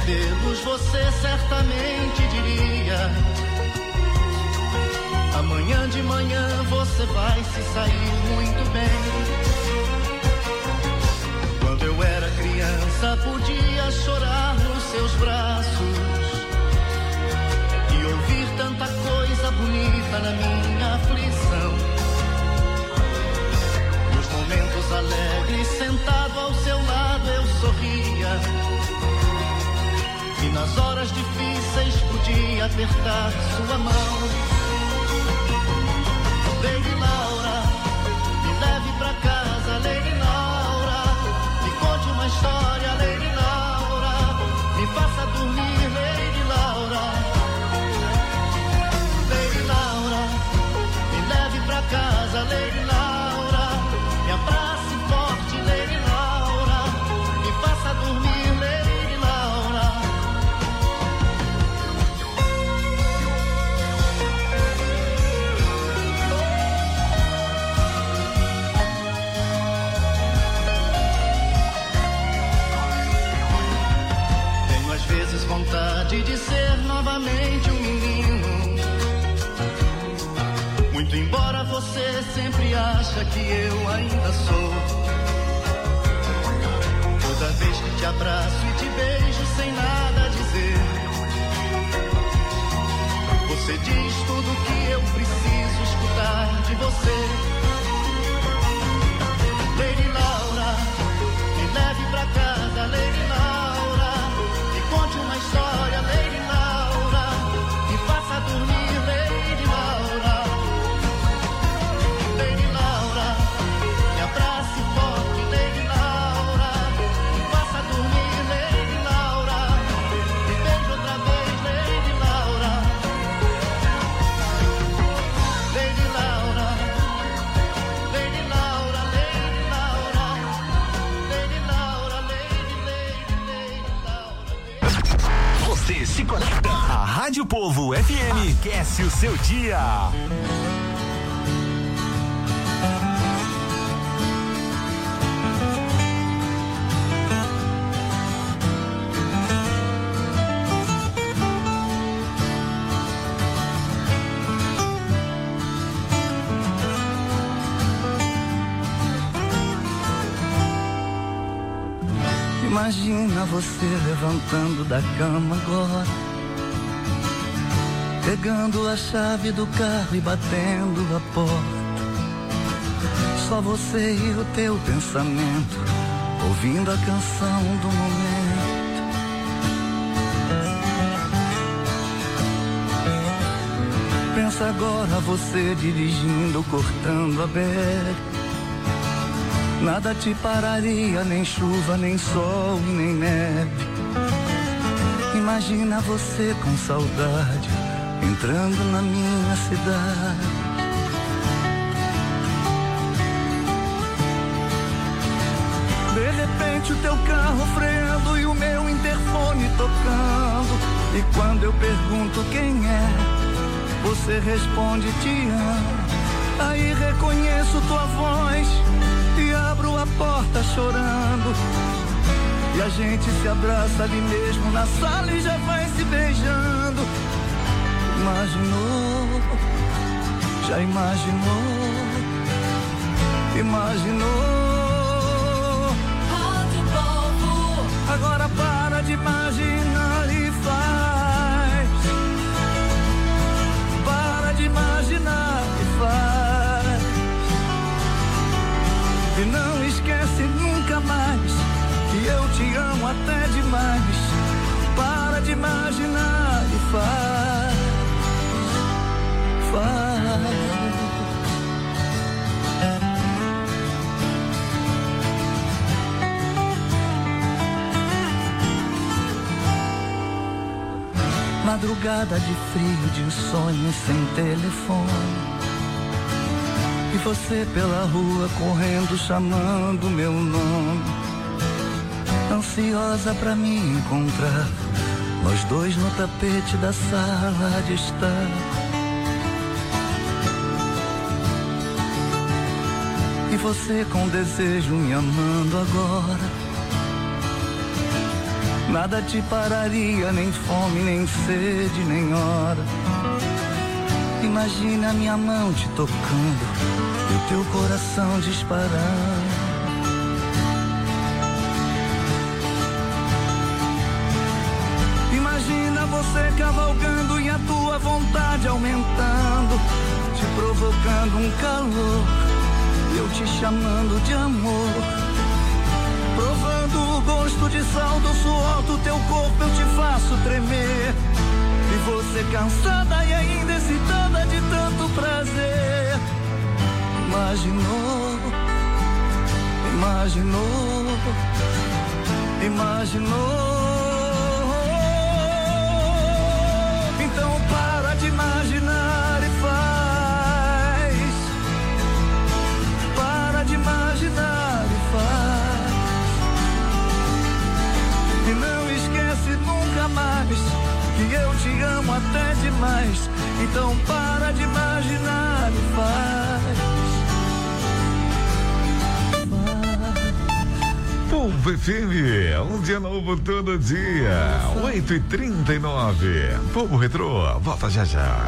cabelos você certamente diria: amanhã de manhã você vai se sair muito bem. Quando eu era criança podia chorar nos seus braços e ouvir tanta coisa bonita na minha aflição. Nos momentos alegres, sentado ao seu lado eu sorria, e nas horas difíceis podia apertar sua mão. Lady Laura, me leve pra casa, Lady Laura, me conte uma história, Lady Laura, me faça dormir, Lady Laura. Lady Laura, me leve pra casa, Lady Laura, me abrace forte, Lady Laura, me faça dormir, Lady Laura. Tenho às vezes vontade de ser novamente um menino, muito embora você sempre acha que eu ainda sou. Toda vez que te abraço e te beijo sem nada dizer, você diz tudo que eu preciso escutar de você. Lady Laura, me leve pra casa, Lady Laura, me conte uma história, Lady Laura, me faça dormir, Lady Laura. Lady Laura, me abrace forte, Lady Laura, me faça dormir, Lady Laura, me beije outra vez, Lady Laura. Lady Laura, Lady Laura, Lady Laura, Lady Laura, Lady Laura. Você se conecta. A Rádio Povo FM aquece o seu dia. Imagina você levantando da cama agora, pegando a chave do carro e batendo a porta. Só você e o teu pensamento, ouvindo a canção do momento. Pensa agora você dirigindo, cortando a BR. Nada te pararia, nem chuva, nem sol, nem neve. Imagina você com saudade, entrando na minha cidade. De repente o teu carro freando e o meu interfone tocando. E quando eu pergunto quem é, você responde te amo. Aí reconheço tua voz e abro a porta chorando. E a gente se abraça ali mesmo na sala e já vai se beijando. Imaginou, já imaginou, imaginou. Rádio Povo. Agora para de imaginar e faz. Para de imaginar e faz. E não esquece nunca mais que eu te amo até demais. Para de imaginar e faz. Madrugada de frio, de insônia, sem telefone. E você pela rua correndo, chamando meu nome. Ansiosa pra me encontrar, nós dois no tapete da sala de estar. E você com desejo me amando agora. nada te pararia, nem fome, nem sede, nem hora. Imagina a minha mão te tocando e o teu coração disparando. Imagina você cavalgando e a tua vontade aumentando, te provocando um calor, eu te chamando de amor. Provando o gosto de sal do suor do teu corpo, eu te faço tremer. E você cansada e ainda excitada de tanto prazer. Imaginou, imaginou, imaginou. Então para de imaginar e faz. Para de imaginar e faz. E não esquece nunca mais que eu te amo até demais. Então para de imaginar e faz. Povo FM, um dia novo todo dia, 8h39. Povo Retrô, volta já já.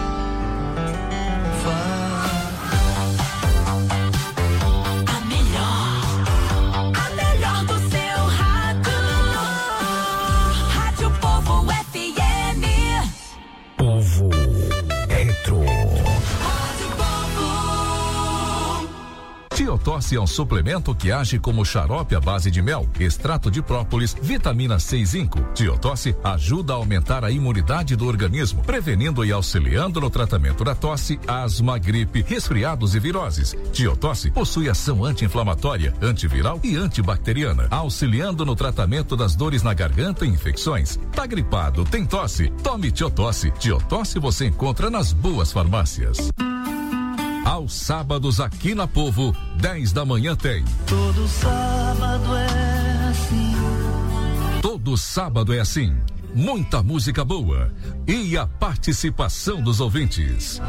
Tiotosse é um suplemento que age como xarope à base de mel, extrato de própolis, vitamina C e zinco. Tiotosse ajuda a aumentar a imunidade do organismo, prevenindo e auxiliando no tratamento da tosse, asma, gripe, resfriados e viroses. Tiotosse possui ação anti-inflamatória, antiviral e antibacteriana, auxiliando no tratamento das dores na garganta e infecções. Tá gripado, tem tosse? Tome Tiotosse. Tiotosse você encontra nas boas farmácias. Aos sábados aqui na Povo, 10 da manhã tem. Todo sábado é assim. Todo sábado é assim. Muita música boa e a participação dos ouvintes.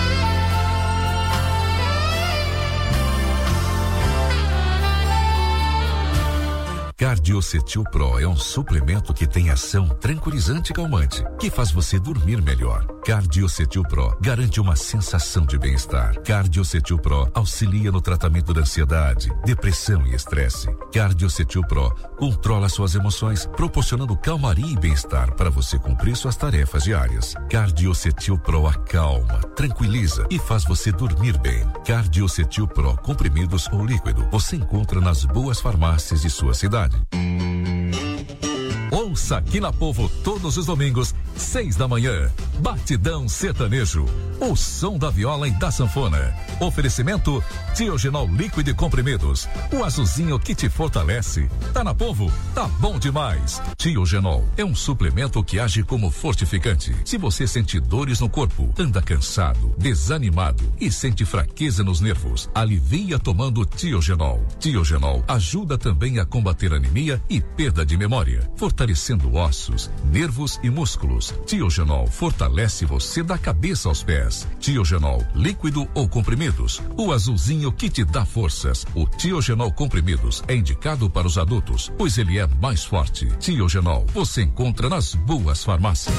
Cardiocetil Pro é um suplemento que tem ação tranquilizante e calmante, que faz você dormir melhor. Cardiocetil Pro garante uma sensação de bem-estar. Cardiocetil Pro auxilia no tratamento da ansiedade, depressão e estresse. Cardiocetil Pro controla suas emoções, proporcionando calmaria e bem-estar para você cumprir suas tarefas diárias. Cardiocetil Pro acalma, tranquiliza e faz você dormir bem. Cardiocetil Pro comprimidos ou líquido você encontra nas boas farmácias de sua cidade. Ouça aqui na Povo todos os domingos, 6 da manhã. Batidão Sertanejo. O som da viola e da sanfona. Oferecimento Tiogenol líquido e comprimidos. O azulzinho que te fortalece. Tá na Povo? Tá bom demais. Tiogenol é um suplemento que age como fortificante. Se você sente dores no corpo, anda cansado, desanimado e sente fraqueza nos nervos, alivia tomando Tiogenol. Tiogenol ajuda também a combater anemia e perda de memória, fortalecendo ossos, nervos e músculos. Tiogenol fortalece você da cabeça aos pés. Tiogenol líquido ou comprimidos. O azulzinho que te dá forças. O Tiogenol comprimidos é indicado para os adultos, pois ele é mais forte. Tiogenol você encontra nas boas farmácias.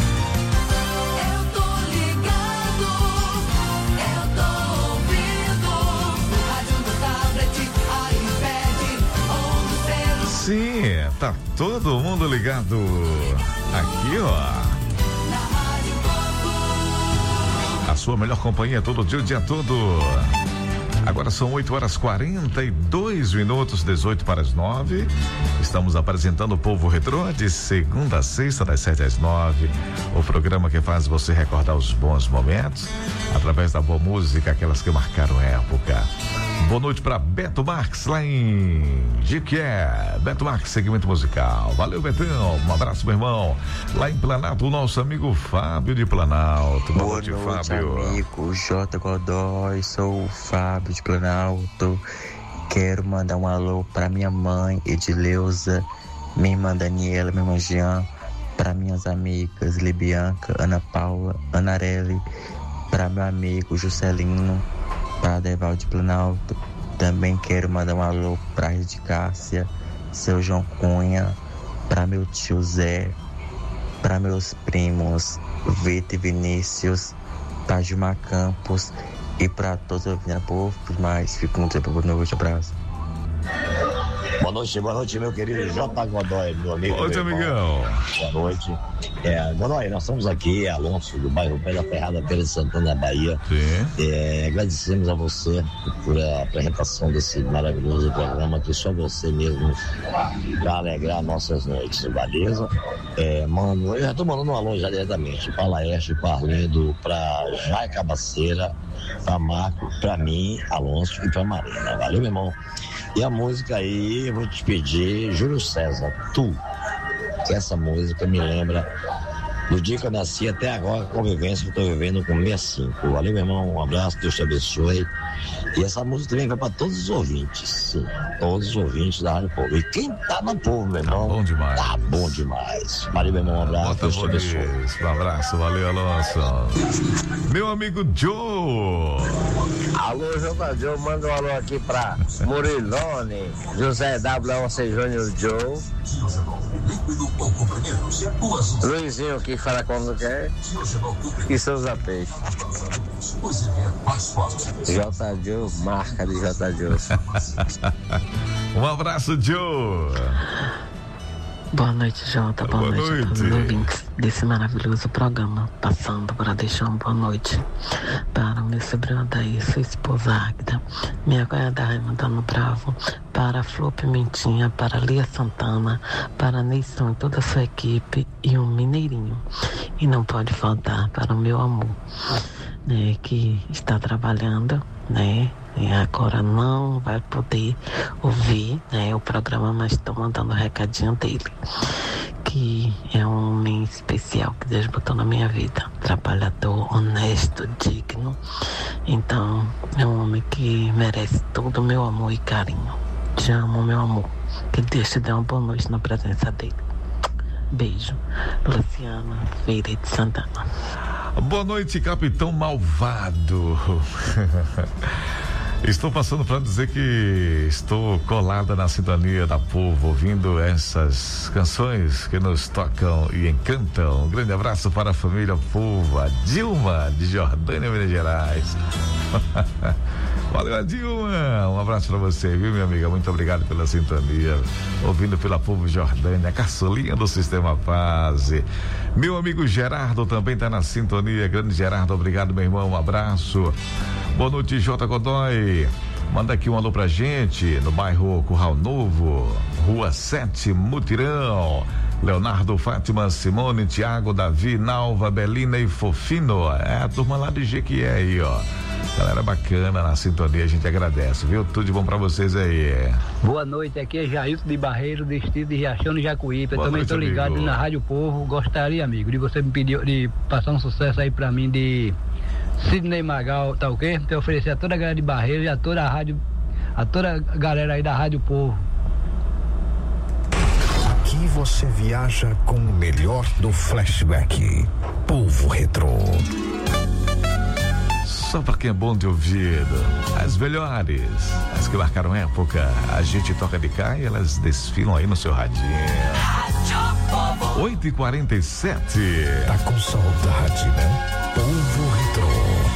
Sim, tá todo mundo ligado. Aqui, ó. A sua melhor companhia todo dia, o dia todo. Agora são 8h42, 18 para as 9. Estamos apresentando o Povo Retrô de segunda a sexta, das 7 às 9. O programa que faz você recordar os bons momentos através da boa música, aquelas que marcaram a época. Boa noite para Beto Marques, lá em Jiquié. Beto Marques, segmento musical. Valeu, Betão. Um abraço, meu irmão. Lá em Planalto, o nosso amigo Fábio de Planalto. Boa noite, Fábio. Amigo J. Godoy, sou o Fábio de Planalto. Quero mandar um alô para minha mãe, Edileuza, minha irmã Daniela, minha irmã Jean, para minhas amigas Libianca, Ana Paula, Anarelli, para meu amigo Juscelino, para Deval de Planalto. Também quero mandar um alô para a Rede Cássia, seu João Cunha, pra meu tio Zé, pra meus primos Vitor e Vinícius, pra Gilmar Campos e pra todos os ouvintes, povo, mais. Fico com tempo, boa noite, abraço. Boa noite, meu querido J. Godoy, meu amigo. Oi, amigão. Boa noite. Godoy, nós estamos aqui, Alonso, do bairro Pé da Ferrada, Feira de Santana, Bahia. Sim. Agradecemos a você por a apresentação desse maravilhoso programa que só você mesmo vai alegrar nossas noites, beleza? Mano, eu já tô mandando um alô já diretamente pra Laerte, pra Arlindo, pra Jai Cabaceira, pra Marco, pra mim, Alonso e pra Marina. Valeu, meu irmão. E a música aí, eu vou te pedir, Júlio César, Tu, que essa música me lembra do dia que eu nasci até agora, a convivência que eu tô vivendo com 65. Valeu, meu irmão, um abraço, Deus te abençoe. E essa música também vai para todos os ouvintes, sim, todos os ouvintes da Rádio Povo. E quem tá no povo, meu irmão, tá bom demais. Tá bom demais. Valeu, meu irmão, um abraço, Deus te abençoe. Um abraço, valeu, Alonso. Meu amigo Joe. Alô, Jota Joe, manda um alô aqui pra Murilone, José W.A.C. Júnior Joe, Luizinho que fala quando quer e Souza Peixe. J. Joe, marca de J. Joe. Um abraço, Joe. Boa noite, Jota. Boa noite a todos os ouvintes desse maravilhoso programa. Passando para deixar uma boa noite para o meu sobrinho Adair, sua esposa Águida, minha cunhada Raimunda no Bravo, para a Flor Pimentinha, para a Lia Santana, para a Neisson e toda a sua equipe e um mineirinho. E não pode faltar para o meu amor, né, que está trabalhando, né? E agora não vai poder ouvir, né, o programa, mas estou mandando o recadinho dele, que é um homem especial que Deus botou na minha vida, trabalhador, honesto, digno. Então é um homem que merece todo o meu amor e carinho. Te amo, meu amor, que Deus te dê uma boa noite na presença dele. Beijo. Luciana Feira de Santana. Boa noite, Capitão Malvado. Estou passando para dizer que estou colada na sintonia da Povo, ouvindo essas canções que nos tocam e encantam. Um grande abraço para a família Povo, a Dilma de Jordânia, Minas Gerais. Valeu, Dilma. Um abraço para você, viu, minha amiga? Muito obrigado pela sintonia. Ouvindo pela Povo Jordânia, a caçulinha do Sistema Paz. Meu amigo Gerardo também está na sintonia. Grande Gerardo, obrigado, meu irmão. Um abraço. Boa noite, J. Godoy. Manda aqui um alô pra gente no bairro Curral Novo, Rua 7, Mutirão. Leonardo, Fátima, Simone, Tiago, Davi, Nalva, Belina e Fofino. É a turma lá de Jequié aí, ó. Galera bacana na sintonia, a gente agradece, viu? Tudo de bom pra vocês aí. Boa noite, aqui é Jailton de Barreiro, distrito de Riachão e Jacuípe. Eu também tô ligado na Rádio Povo. Gostaria, amigo, de você me pedir de passar um sucesso aí pra mim de Sidney Magal, tá ok? Te oferecer a toda a galera de Barreiro e a toda a rádio, a toda a galera aí da Rádio Povo. Aqui você viaja com o melhor do flashback. Povo Retrô. Só pra quem é bom de ouvido, as melhores, as que marcaram época, a gente toca de cá e elas desfilam aí no seu radinho. 8h47. Tá com saudade, né? Povo Retrô.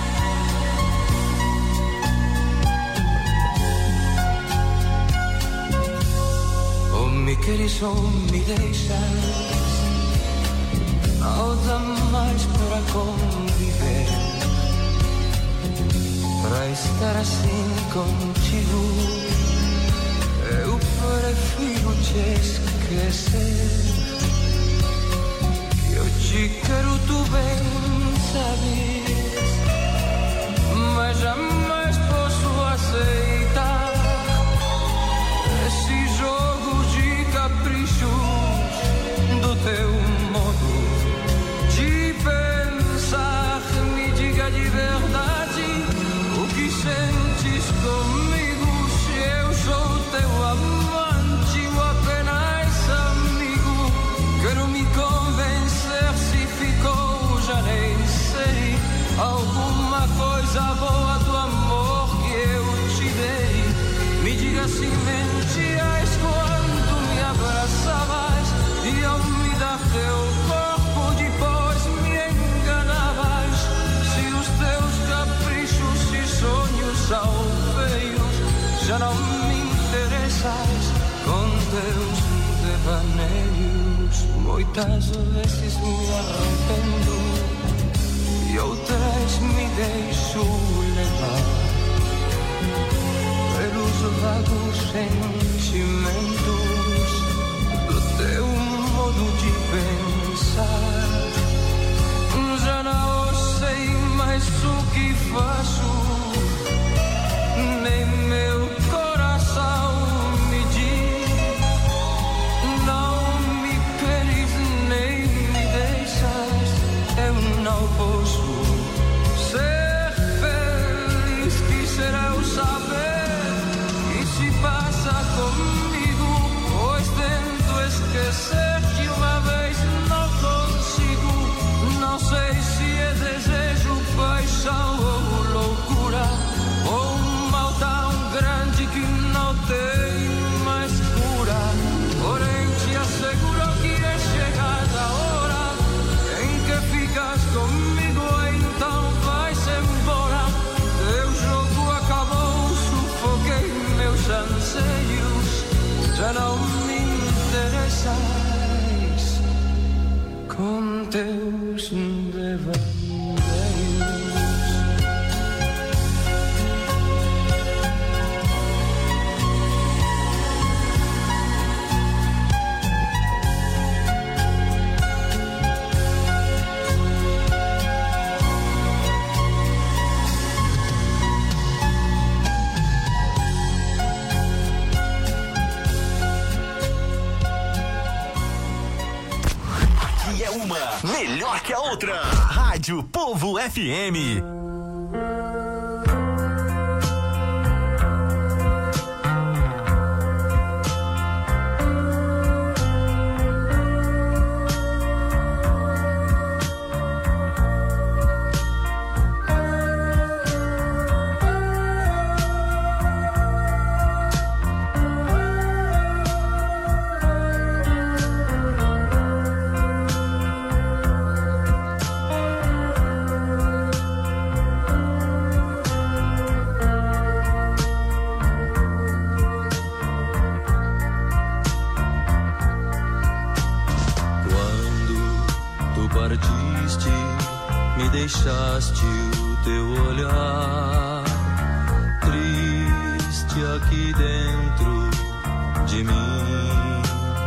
Oh, me queres ou me deixas, não dá mais para conviver. Para estar assim contigo, eu prefiro te esquecer. Que eu te quero, tu bem sabes, mas jamais posso aceitar esses jogos de caprichos do teu modo de pensar. Me diga de verdade o que sentes comigo, se eu sou teu amante ou apenas amigo. devaneios, muitas vezes me arrependo e outras me deixo levar pelos vagos sentimentos do teu modo de pensar. Já não sei mais o que faço, nem meu coração me diz. Não me queres nem me deixas, eu não posso ser feliz. Quisera eu saber que se passa comigo, pois tento esquecer que uma vez não consigo. Não sei se é desejo, paixão ou loucura, ou um mal tão grande que não tem mais cura. Porém te asseguro que é chegada a hora em que ficas comigo, então vai-se embora. Teu jogo acabou, sufoquei meus anseios, já não me interessas com teus devaneios. Melhor que a outra. Rádio Povo FM. Deixaste o teu olhar triste aqui dentro de mim.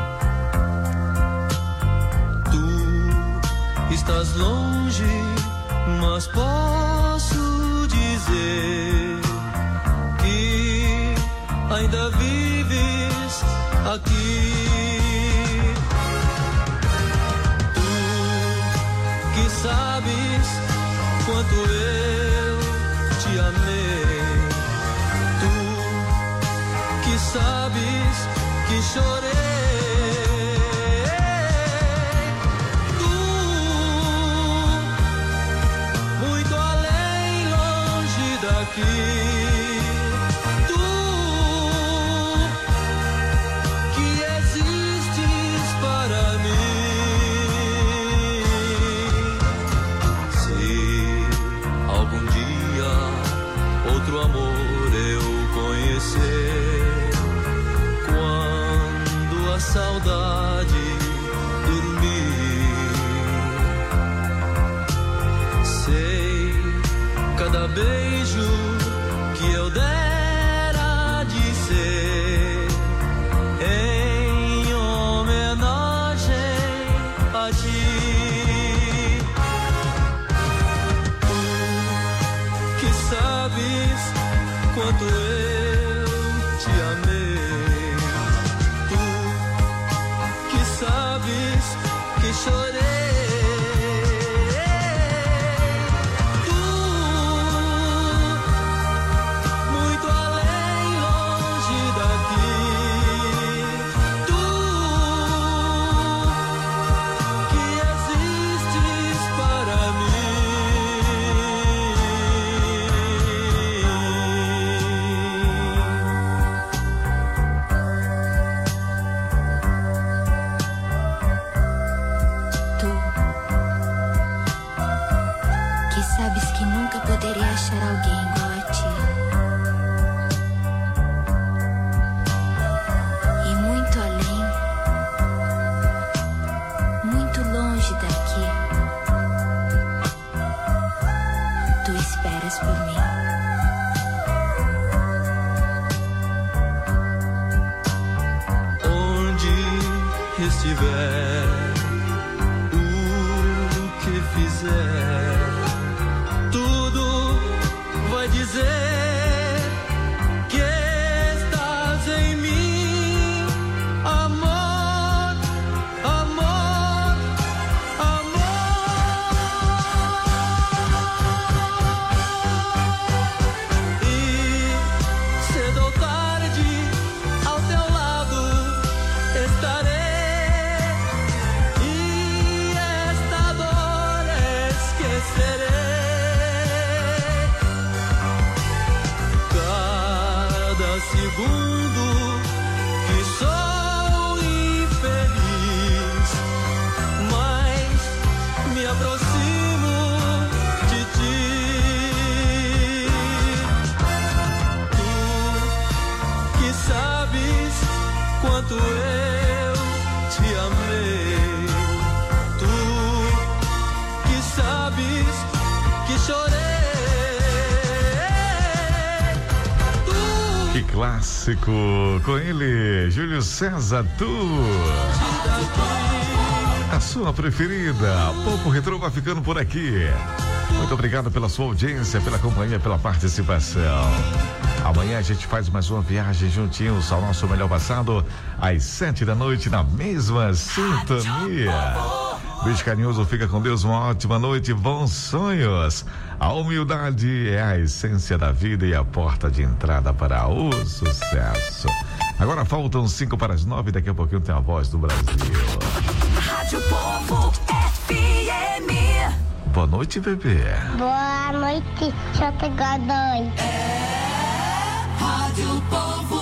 Tu estás longe, mas posso dizer que ainda vives aqui. Tu que sabes quanto eu te amei, tu que sabes que chorei, tu muito além, longe daqui, tu que existes para mim. Algum dia outro amor eu conhecer, quando a saudade dormir, sei cada beijo que eu dera de ser em homenagem a ti. Sabes quanto eu te amei, tu estiver, o que fizer, tudo vai dizer que estás em mim, amor, amor, amor. E cedo ou tarde ao teu lado estarei. Cada segundo que sou infeliz, mas me aproximo de ti. Tu que sabes quanto eu te amei, tu que sabes que chorei. Que clássico, com ele, Júlio César, a sua preferida. Povo Retrô vai ficando por aqui. Muito obrigado pela sua audiência, pela companhia, pela participação. Amanhã a gente faz mais uma viagem juntinhos ao nosso melhor passado, às 7 da noite, na mesma sintonia. Beijo carinhoso, fica com Deus, uma ótima noite, bons sonhos. A humildade é a essência da vida e a porta de entrada para o sucesso. Agora faltam 8:55, daqui a pouquinho tem a Voz do Brasil. Rádio Povo FM. Boa noite, bebê. Boa noite, Jota Godoy. Rádio Povo.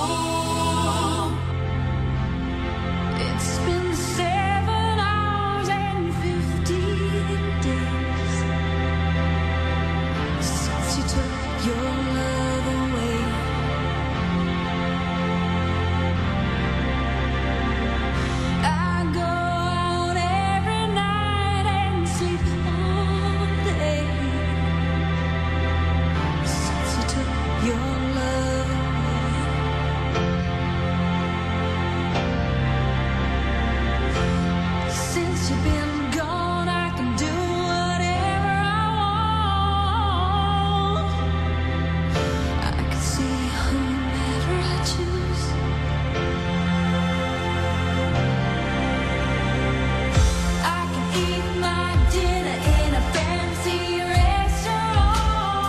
It's been 7 hours and 15 days since you took your love away. I go out every night and sleep all day since you took your love away. Since you've been gone, I can do whatever I want. I can see whomever I choose. I can eat my dinner in a fancy restaurant,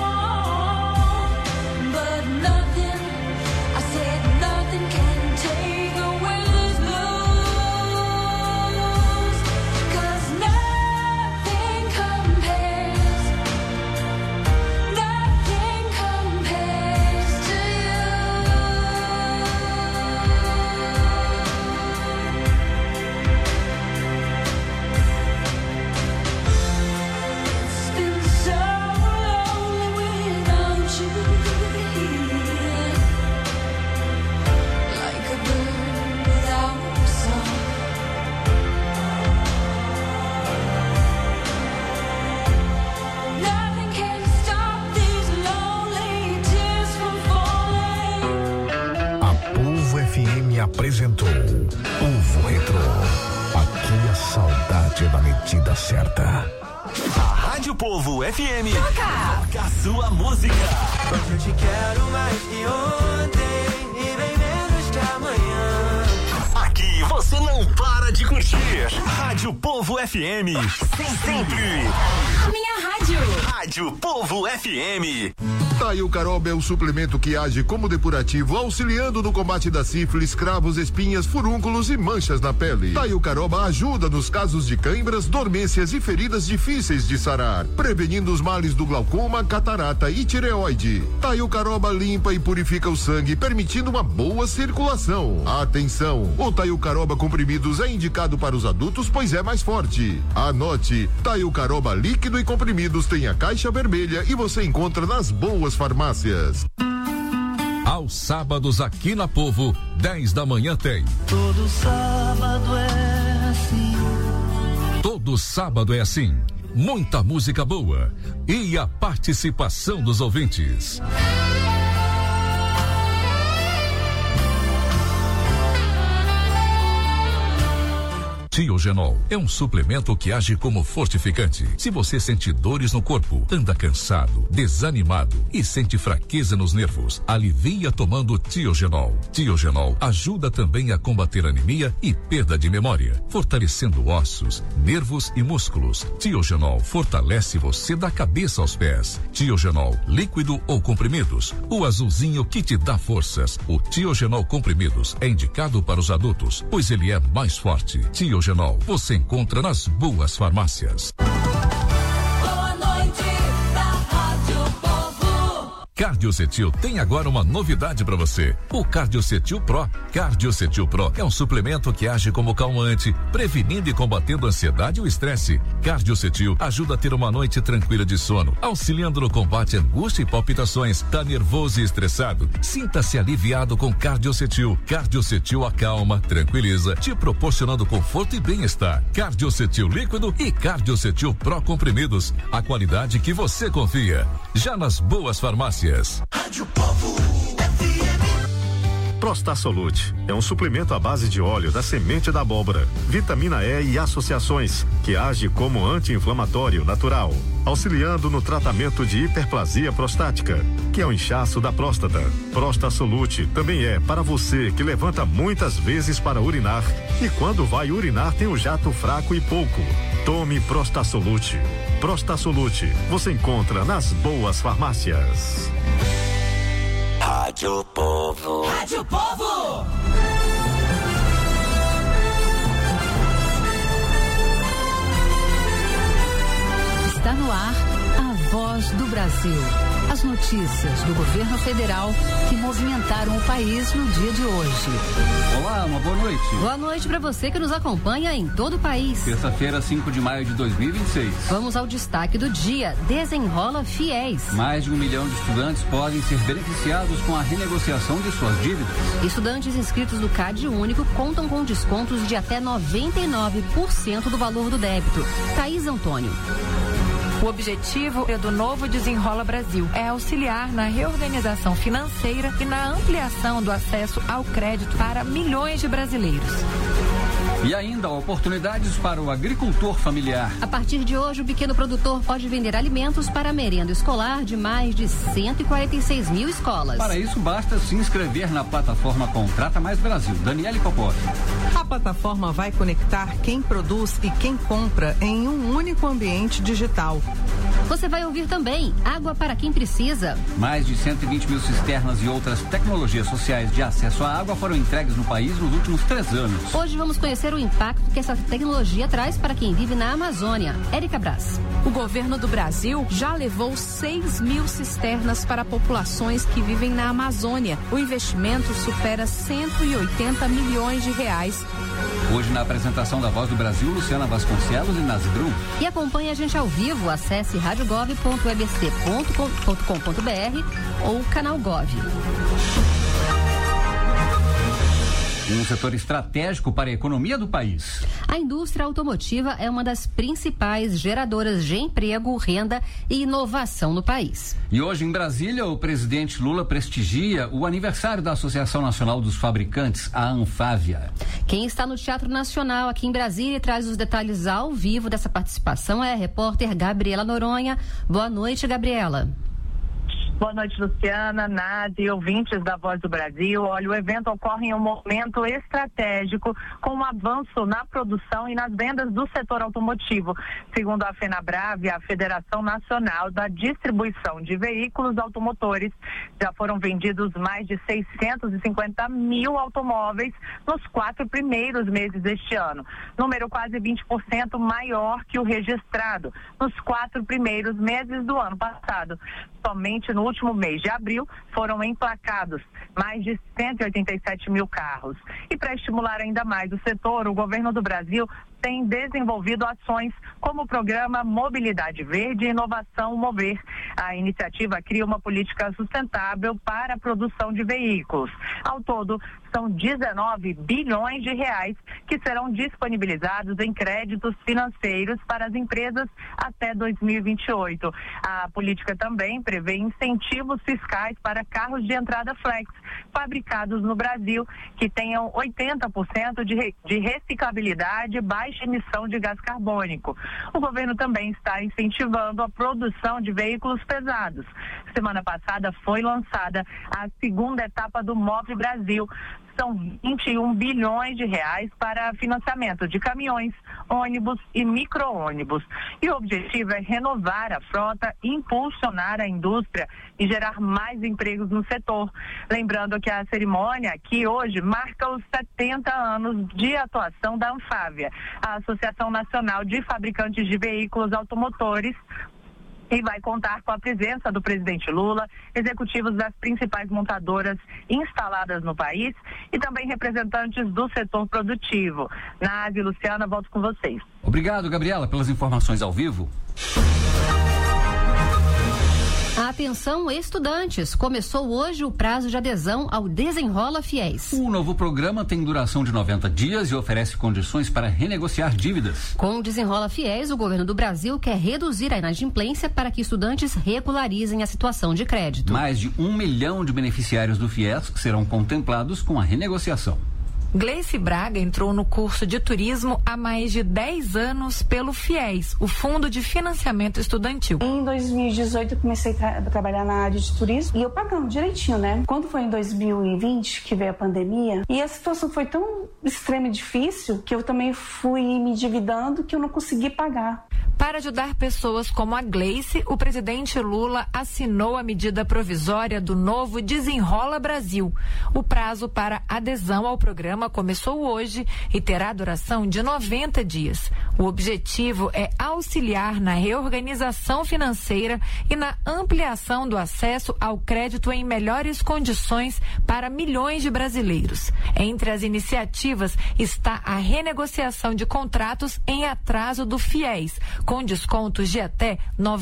but nothing, I said nothing can take away this blues, 'cause nothing compares to you. It's been so lonely without you here, like a bird without a song. Nothing can stop these lonely tears from falling. A Povo FM apresentou Povo Retrô. Aqui a saudade é da medida certa. A Rádio Povo FM. Toca a sua música. Hoje eu te quero mais que ontem e bem menos que amanhã. Aqui você não para de curtir. Rádio Povo FM. Sempre. A minha rádio. Rádio Povo FM. Taiucaroba é o suplemento que age como depurativo, auxiliando no combate da sífilis, cravos, espinhas, furúnculos e manchas na pele. Taiucaroba ajuda nos casos de cãibras, dormências e feridas difíceis de sarar, prevenindo os males do glaucoma, catarata e tireoide. Taiucaroba limpa e purifica o sangue, permitindo uma boa circulação. Atenção, o Taiucaroba comprimidos é indicado para os adultos, pois é mais forte. Anote, Taiucaroba líquido e comprimidos tem a caixa vermelha e você encontra nas boas farmácias. Aos sábados aqui na Povo, 10 da manhã tem. Todo sábado é assim. Todo sábado é assim. Muita música boa e a participação dos ouvintes. Tiogenol é um suplemento que age como fortificante. Se você sente dores no corpo, anda cansado, desanimado e sente fraqueza nos nervos, alivia tomando Tiogenol. Tiogenol ajuda também a combater anemia e perda de memória, fortalecendo ossos, nervos e músculos. Tiogenol fortalece você da cabeça aos pés. Tiogenol, líquido ou comprimidos, o azulzinho que te dá forças. O Tiogenol comprimidos é indicado para os adultos, pois ele é mais forte. Tiogenol, você encontra nas boas farmácias. Boa noite, da Rádio Povo. Cardiocetil tem agora uma novidade para você. O Cardiocetil Pro. Cardiocetil Pro é um suplemento que age como calmante, prevenindo e combatendo a ansiedade e o estresse. Cardiocetil ajuda a ter uma noite tranquila de sono, auxiliando no combate à angústia e palpitações. Tá nervoso e estressado? Sinta-se aliviado com Cardiocetil. Cardiocetil acalma, tranquiliza, te proporcionando conforto e bem-estar. Cardiocetil líquido e Cardiocetil Pro comprimidos. A qualidade que você confia. Já nas boas farmácias. Rádio Povo FM. Prostasolute é um suplemento à base de óleo da semente da abóbora, vitamina E e associações, que age como anti-inflamatório natural, auxiliando no tratamento de hiperplasia prostática, que é o inchaço da próstata. Prostasolute também é para você que levanta muitas vezes para urinar e quando vai urinar tem o jato fraco e pouco. Tome Prostasolute. Prostasolute você encontra nas boas farmácias. Rádio Povo. Rádio Povo. Está no ar a Voz do Brasil. As notícias do governo federal que movimentaram o país no dia de hoje. Olá, uma boa noite. Boa noite para você que nos acompanha em todo o país. Terça-feira, 5 de maio de 2026. Vamos ao destaque do dia. Desenrola FIES. Mais de 1 milhão de estudantes podem ser beneficiados com a renegociação de suas dívidas. Estudantes inscritos no CAD Único contam com descontos de até 99% do valor do débito. Thaís Antônio. O objetivo do novo Desenrola Brasil é auxiliar na reorganização financeira e na ampliação do acesso ao crédito para milhões de brasileiros. E ainda oportunidades para o agricultor familiar. A partir de hoje, o pequeno produtor pode vender alimentos para a merenda escolar de mais de 146 mil escolas. Para isso, basta se inscrever na plataforma Contrata Mais Brasil. Daniele Popov. A plataforma vai conectar quem produz e quem compra em um único ambiente digital. Você vai ouvir também Água para quem precisa. Mais de 120 mil cisternas e outras tecnologias sociais de acesso à água foram entregues no país nos últimos 3 anos. Hoje vamos conhecer o impacto que essa tecnologia traz para quem vive na Amazônia. Érica Brás. O governo do Brasil já levou 6 mil cisternas para populações que vivem na Amazônia. O investimento supera 180 milhões de reais. Hoje, na apresentação da Voz do Brasil, Luciana Vasconcelos e Nazi Brum. E acompanhe a gente ao vivo. Acesse radiogov.ebc.com.br ou canal Gov. Um setor estratégico para a economia do país. A indústria automotiva é uma das principais geradoras de emprego, renda e inovação no país. E hoje em Brasília, o presidente Lula prestigia o aniversário da Associação Nacional dos Fabricantes, a Anfávia. Quem está no Teatro Nacional aqui em Brasília e traz os detalhes ao vivo dessa participação é a repórter Gabriela Noronha. Boa noite, Gabriela. Boa noite, Luciana, Nádia e ouvintes da Voz do Brasil. Olha, o evento ocorre em um momento estratégico com um avanço na produção e nas vendas do setor automotivo. Segundo a FenaBrave, a Federação Nacional da Distribuição de Veículos Automotores, já foram vendidos mais de 650 mil automóveis nos 4 primeiros meses deste ano. Número quase 20% maior que o registrado nos 4 primeiros meses do ano passado. Somente no último mês de abril foram emplacados mais de 187 mil carros. E para estimular ainda mais o setor, o governo do Brasil tem desenvolvido ações como o programa Mobilidade Verde e Inovação Mover. A iniciativa cria uma política sustentável para a produção de veículos. Ao todo, são 19 bilhões de reais que serão disponibilizados em créditos financeiros para as empresas até 2028. A política também prevê incentivos fiscais para carros de entrada flex, fabricados no Brasil, que tenham 80% de reciclabilidade e baixa emissão de gás carbônico. O governo também está incentivando a produção de veículos pesados. Semana passada foi lançada a segunda etapa do Move Brasil. São 21 bilhões de reais para financiamento de caminhões, ônibus e micro-ônibus. E o objetivo é renovar a frota, impulsionar a indústria e gerar mais empregos no setor. Lembrando que a cerimônia aqui hoje marca os 70 anos de atuação da Anfávia, a Associação Nacional de Fabricantes de Veículos Automotores, e vai contar com a presença do presidente Lula, executivos das principais montadoras instaladas no país e também representantes do setor produtivo. Nádia e Luciana, volto com vocês. Obrigado, Gabriela, pelas informações ao vivo. Atenção, estudantes! Começou hoje o prazo de adesão ao Desenrola Fiéis. O novo programa tem duração de 90 dias e oferece condições para renegociar dívidas. Com o Desenrola Fiéis, o governo do Brasil quer reduzir a inadimplência para que estudantes regularizem a situação de crédito. Mais de 1 milhão de beneficiários do FIES serão contemplados com a renegociação. Gleice Braga entrou no curso de turismo há mais de 10 anos pelo FIES, o Fundo de Financiamento Estudantil. Em 2018 eu comecei a trabalhar na área de turismo e eu pagando direitinho, né? Quando foi em 2020 que veio a pandemia e a situação foi tão extrema e difícil que eu também fui me endividando que eu não consegui pagar. Para ajudar pessoas como a Gleice, o presidente Lula assinou a medida provisória do novo Desenrola Brasil. O prazo para adesão ao programa começou hoje e terá duração de 90 dias. O objetivo é auxiliar na reorganização financeira e na ampliação do acesso ao crédito em melhores condições para milhões de brasileiros. Entre as iniciativas está a renegociação de contratos em atraso do FIES, com descontos de até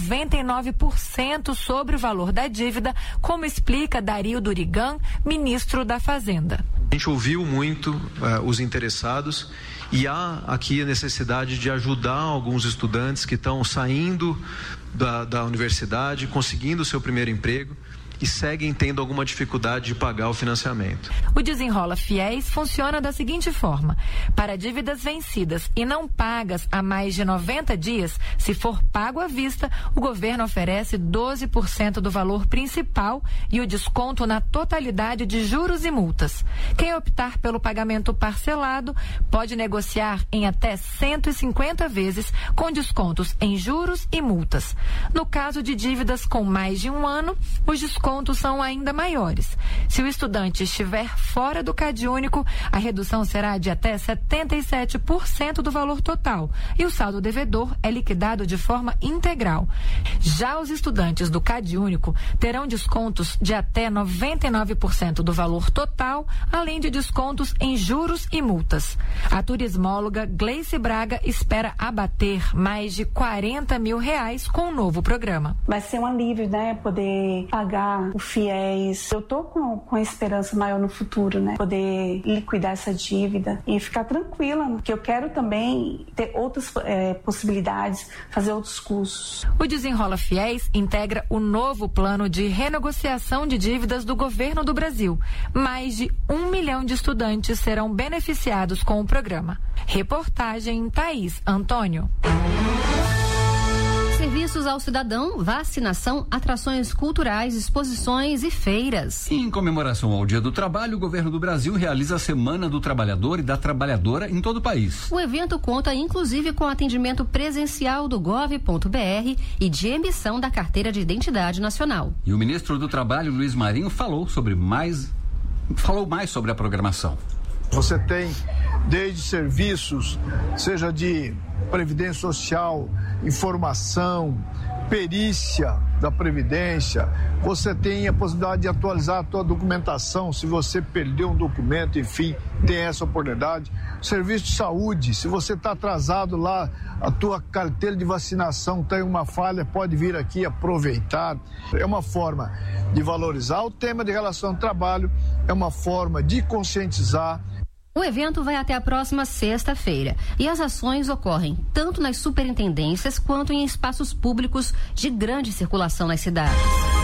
99% sobre o valor da dívida, como explica Dario Durigan, ministro da Fazenda. A gente ouviu muito os interessados e há aqui a necessidade de ajudar alguns estudantes que estão saindo da universidade, conseguindo o seu primeiro emprego e seguem tendo alguma dificuldade de pagar o financiamento. O Desenrola Fiéis funciona da seguinte forma: para dívidas vencidas e não pagas há mais de 90 dias, se for pago à vista, o governo oferece 12% do valor principal e o desconto na totalidade de juros e multas. Quem optar pelo pagamento parcelado pode negociar em até 150 vezes, com descontos em juros e multas. No caso de dívidas com mais de um ano, os descontos são ainda maiores. Se o estudante estiver fora do CadÚnico, a redução será de até 77% do valor total e o saldo devedor é liquidado de forma integral. Já os estudantes do CadÚnico terão descontos de até 99% do valor total, além de descontos em juros e multas. A turismóloga Gleice Braga espera abater mais de R$40 mil com o novo programa. Vai ser um alívio, né? Poder pagar o FIES. Eu tô com a esperança maior no futuro, né? Poder liquidar essa dívida e ficar tranquila, porque eu quero também ter outras possibilidades, fazer outros cursos. O Desenrola Fiéis integra o novo plano de renegociação de dívidas do governo do Brasil. Mais de 1 milhão de estudantes serão beneficiados com o programa. Reportagem Thaís Antônio. Serviços ao cidadão, vacinação, atrações culturais, exposições e feiras. Em comemoração ao Dia do Trabalho, o governo do Brasil realiza a Semana do Trabalhador e da Trabalhadora em todo o país. O evento conta inclusive com atendimento presencial do gov.br e de emissão da Carteira de Identidade Nacional. E o ministro do Trabalho, Luiz Marinho, falou mais sobre a programação. Você tem desde serviços, seja de previdência social, informação, perícia da Previdência, você tem a possibilidade de atualizar a tua documentação, se você perdeu um documento, enfim, tem essa oportunidade. Serviço de saúde, se você está atrasado lá, a tua carteira de vacinação tem uma falha, pode vir aqui aproveitar. É uma forma de valorizar o tema de relação ao trabalho, é uma forma de conscientizar. O evento vai até a próxima sexta-feira e as ações ocorrem tanto nas superintendências quanto em espaços públicos de grande circulação nas cidades.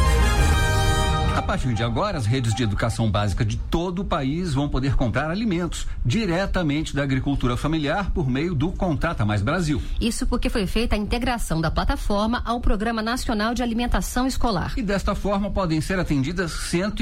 A partir de agora, as redes de educação básica de todo o país vão poder comprar alimentos diretamente da agricultura familiar por meio do Contrata Mais Brasil. Isso porque foi feita a integração da plataforma ao Programa Nacional de Alimentação Escolar. E desta forma podem ser atendidas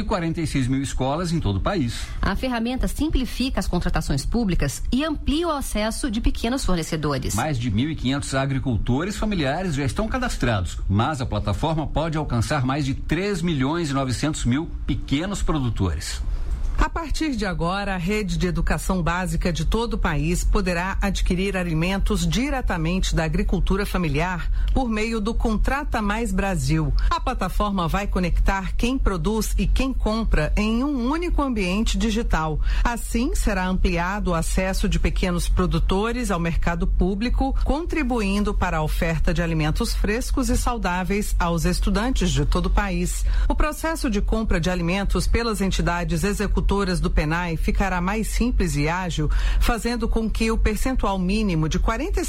146 mil escolas em todo o país. A ferramenta simplifica as contratações públicas e amplia o acesso de pequenos fornecedores. Mais de 1.500 agricultores familiares já estão cadastrados, mas a plataforma pode alcançar mais de 3.900.000 pequenos produtores. A partir de agora, a rede de educação básica de todo o país poderá adquirir alimentos diretamente da agricultura familiar por meio do Contrata Mais Brasil. A plataforma vai conectar quem produz e quem compra em um único ambiente digital. Assim, será ampliado o acesso de pequenos produtores ao mercado público, contribuindo para a oferta de alimentos frescos e saudáveis aos estudantes de todo o país. O processo de compra de alimentos pelas entidades executoras do PENAI ficará mais simples e ágil, fazendo com que o percentual mínimo de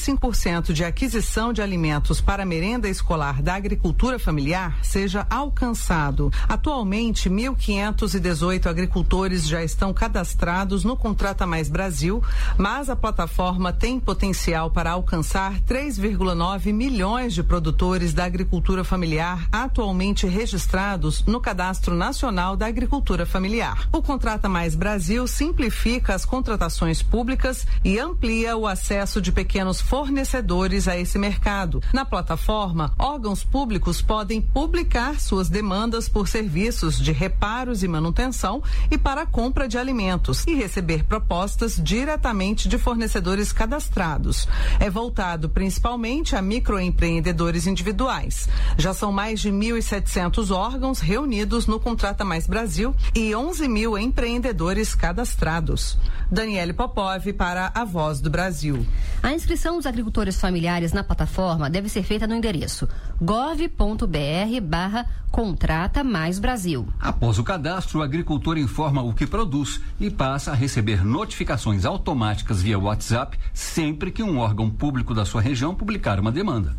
45% de aquisição de alimentos para a merenda escolar da agricultura familiar seja alcançado. Atualmente, 1.518 agricultores já estão cadastrados no Contrata Mais Brasil, mas a plataforma tem potencial para alcançar 3,9 milhões de produtores da agricultura familiar atualmente registrados no Cadastro Nacional da Agricultura Familiar. O Contrata Mais Brasil simplifica as contratações públicas e amplia o acesso de pequenos fornecedores a esse mercado. Na plataforma, órgãos públicos podem publicar suas demandas por serviços de reparos e manutenção e para a compra de alimentos e receber propostas diretamente de fornecedores cadastrados. É voltado principalmente a microempreendedores individuais. Já são mais de 1.700 órgãos reunidos no Contrata Mais Brasil e 11.000 empreendedores cadastrados. Daniele Popov para a Voz do Brasil. A inscrição dos agricultores familiares na plataforma deve ser feita no endereço gov.br/Contrata Mais Brasil. Após o cadastro, o agricultor informa o que produz e passa a receber notificações automáticas via WhatsApp sempre que um órgão público da sua região publicar uma demanda.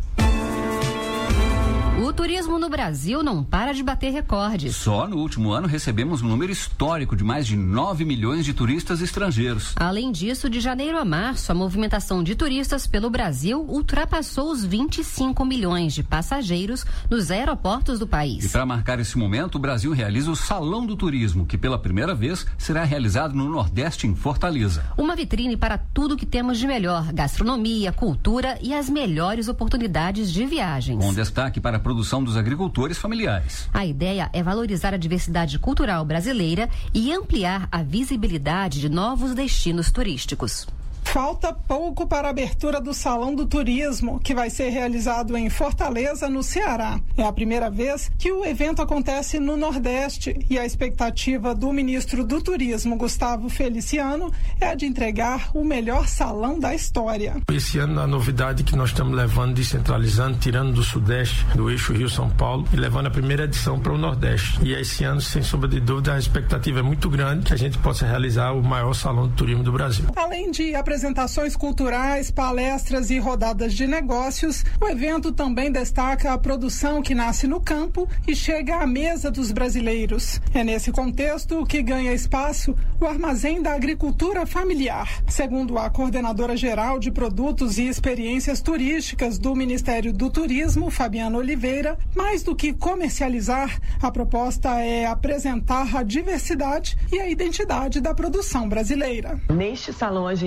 O turismo no Brasil não para de bater recordes. Só no último ano recebemos um número histórico de mais de 9 milhões de turistas estrangeiros. Além disso, de janeiro a março, a movimentação de turistas pelo Brasil ultrapassou os 25 milhões de passageiros nos aeroportos do país. E para marcar esse momento, o Brasil realiza o Salão do Turismo, que pela primeira vez será realizado no Nordeste, em Fortaleza. Uma vitrine para tudo que temos de melhor: gastronomia, cultura e as melhores oportunidades de viagens. Com destaque para a produção dos agricultores familiares. A ideia é valorizar a diversidade cultural brasileira e ampliar a visibilidade de novos destinos turísticos. Falta pouco para a abertura do Salão do Turismo, que vai ser realizado em Fortaleza, no Ceará. É a primeira vez que o evento acontece no Nordeste e a expectativa do ministro do Turismo, Gustavo Feliciano, é a de entregar o melhor salão da história. Esse ano a novidade que nós estamos levando, descentralizando, tirando do Sudeste, do eixo Rio-São Paulo e levando a primeira edição para o Nordeste. E esse ano, sem sombra de dúvida, a expectativa é muito grande que a gente possa realizar o maior salão do turismo do Brasil. Além de apresentações culturais, palestras e rodadas de negócios, o evento também destaca a produção que nasce no campo e chega à mesa dos brasileiros. É nesse contexto que ganha espaço o Armazém da Agricultura Familiar. Segundo a coordenadora geral de produtos e experiências turísticas do Ministério do Turismo, Fabiana Oliveira, mais do que comercializar, a proposta é apresentar a diversidade e a identidade da produção brasileira. Neste salão a gente tem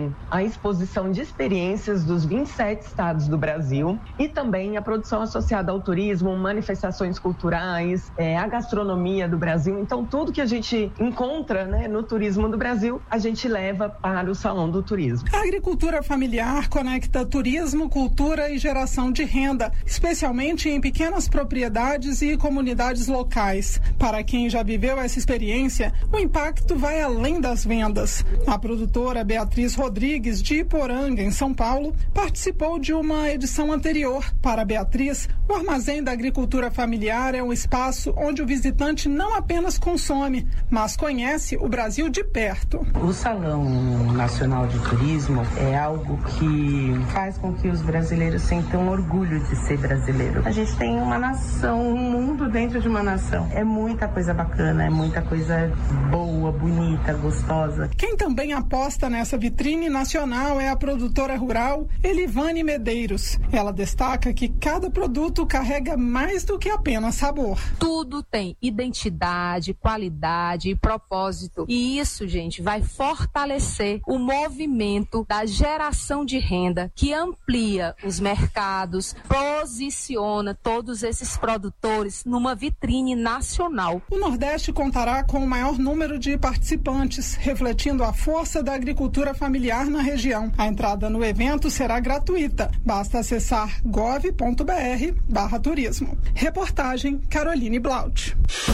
tem a exposição de experiências dos 27 estados do Brasil e também a produção associada ao turismo, manifestações culturais, a gastronomia do Brasil. Então, tudo que a gente encontra, né, no turismo do Brasil, a gente leva para o Salão do Turismo. A agricultura familiar conecta turismo, cultura e geração de renda, especialmente em pequenas propriedades e comunidades locais. Para quem já viveu essa experiência, o impacto vai além das vendas. A produtora Beatriz Rodrigues, de Iporanga, em São Paulo, participou de uma edição anterior. Para Beatriz, o Armazém da Agricultura Familiar é um espaço onde o visitante não apenas consome, mas conhece o Brasil de perto. O Salão Nacional de Turismo é algo que faz com que os brasileiros sintam orgulho de ser brasileiro. A gente tem uma nação, um mundo dentro de uma nação. É muita coisa bacana, é muita coisa boa, bonita, gostosa. Quem também aposta nessa vitrine nacional é a produtora rural Elivane Medeiros. Ela destaca que cada produto carrega mais do que apenas sabor. Tudo tem identidade, qualidade e propósito. E isso, gente, vai fortalecer o movimento da geração de renda que amplia os mercados, posiciona todos esses produtores numa vitrine nacional. O Nordeste contará com o maior número de participantes, refletindo a força da agricultura familiar na região. A entrada no evento será gratuita. Basta acessar gov.br/turismo. Reportagem Caroline Blaut.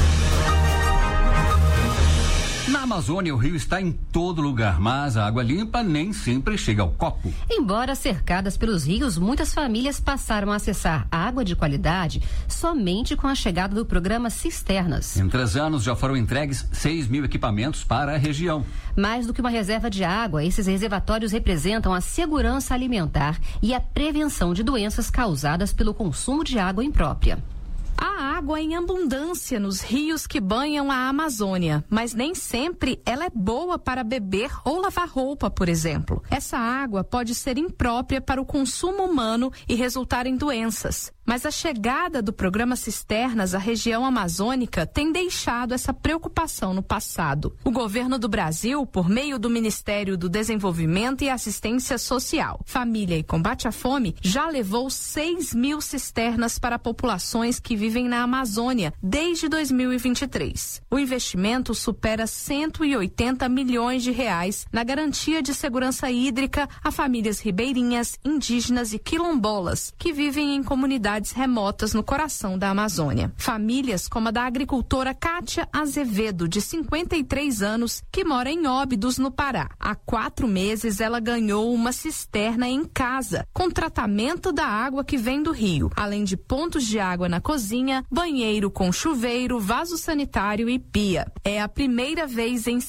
Na Amazônia, o rio está em todo lugar, mas a água limpa nem sempre chega ao copo. Embora cercadas pelos rios, muitas famílias passaram a acessar água de qualidade somente com a chegada do programa Cisternas. Em 3 anos, já foram entregues 6.000 equipamentos para a região. Mais do que uma reserva de água, esses reservatórios representam a segurança alimentar e a prevenção de doenças causadas pelo consumo de água imprópria. Há água em abundância nos rios que banham a Amazônia, mas nem sempre ela é boa para beber ou lavar roupa, por exemplo. Essa água pode ser imprópria para o consumo humano e resultar em doenças. Mas a chegada do programa Cisternas à região amazônica tem deixado essa preocupação no passado. O governo do Brasil, por meio do Ministério do Desenvolvimento e Assistência Social, Família e Combate à Fome, já levou 6.000 cisternas para populações que vivem na Amazônia desde 2023. O investimento supera 180 milhões de reais na garantia de segurança hídrica a famílias ribeirinhas, indígenas e quilombolas que vivem em comunidades remotas no coração da Amazônia. Famílias como a da agricultora Kátia Azevedo, de 53 anos, que mora em Óbidos, no Pará. Há 4 meses ela ganhou uma cisterna em casa, com tratamento da água que vem do rio, além de pontos de água na cozinha, banheiro com chuveiro, vaso sanitário e pia. É a primeira vez em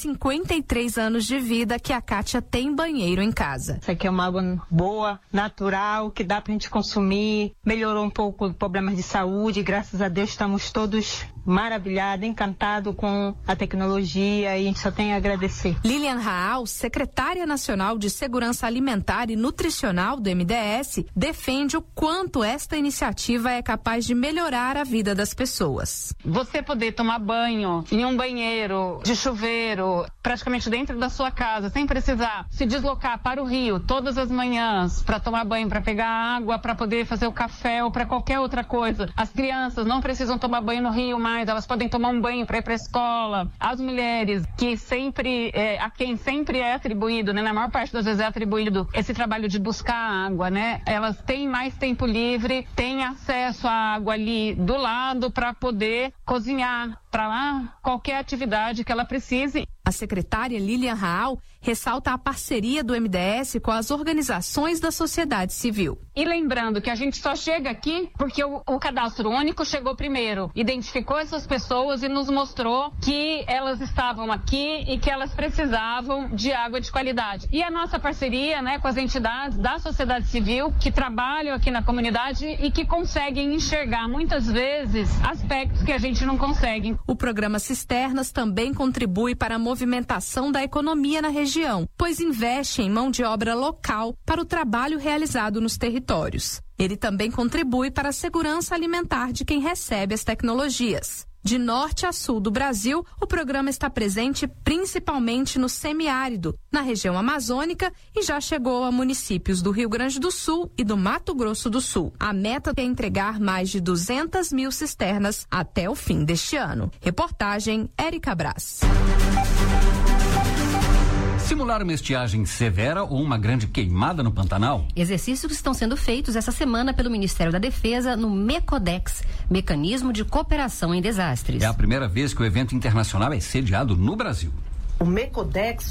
53 anos de vida que a Kátia tem banheiro em casa. Isso aqui é uma água boa, natural, que dá pra gente consumir, melhorou um pouco problemas de saúde, graças a Deus estamos todos maravilhados, encantados com a tecnologia e a gente só tem a agradecer. Lilian Raal, secretária nacional de Segurança Alimentar e Nutricional do MDS, defende o quanto esta iniciativa é capaz de melhorar a vida das pessoas. Você poder tomar banho em um banheiro de chuveiro, praticamente dentro da sua casa, sem precisar se deslocar para o rio todas as manhãs para tomar banho, para pegar água, para poder fazer o café ou para qualquer outra coisa. As crianças não precisam tomar banho no rio mais, elas podem tomar um banho para ir para a escola. As mulheres que sempre, a quem sempre é atribuído, né, na maior parte das vezes é atribuído esse trabalho de buscar água, né? Elas têm mais tempo livre, têm acesso à água ali do lado para poder cozinhar, para lá qualquer atividade que ela precise. A secretária Lilian Raal ressalta a parceria do MDS com as organizações da sociedade civil. E lembrando que a gente só chega aqui porque o cadastro único chegou primeiro, identificou essas pessoas e nos mostrou que elas estavam aqui e que elas precisavam de água de qualidade. E a nossa parceria, né, com as entidades da sociedade civil que trabalham aqui na comunidade e que conseguem enxergar muitas vezes aspectos que a gente não consegue. O programa Cisternas também contribui para a movimentação da economia na região, pois investe em mão de obra local para o trabalho realizado nos territórios. Ele também contribui para a segurança alimentar de quem recebe as tecnologias. De norte a sul do Brasil, o programa está presente principalmente no semiárido, na região amazônica e já chegou a municípios do Rio Grande do Sul e do Mato Grosso do Sul. A meta é entregar mais de 200 mil cisternas até o fim deste ano. Reportagem Érica Brás. Simular uma estiagem severa ou uma grande queimada no Pantanal? Exercícios que estão sendo feitos essa semana pelo Ministério da Defesa no MECODEX, Mecanismo de Cooperação em Desastres. É a primeira vez que o evento internacional é sediado no Brasil. O MECODEX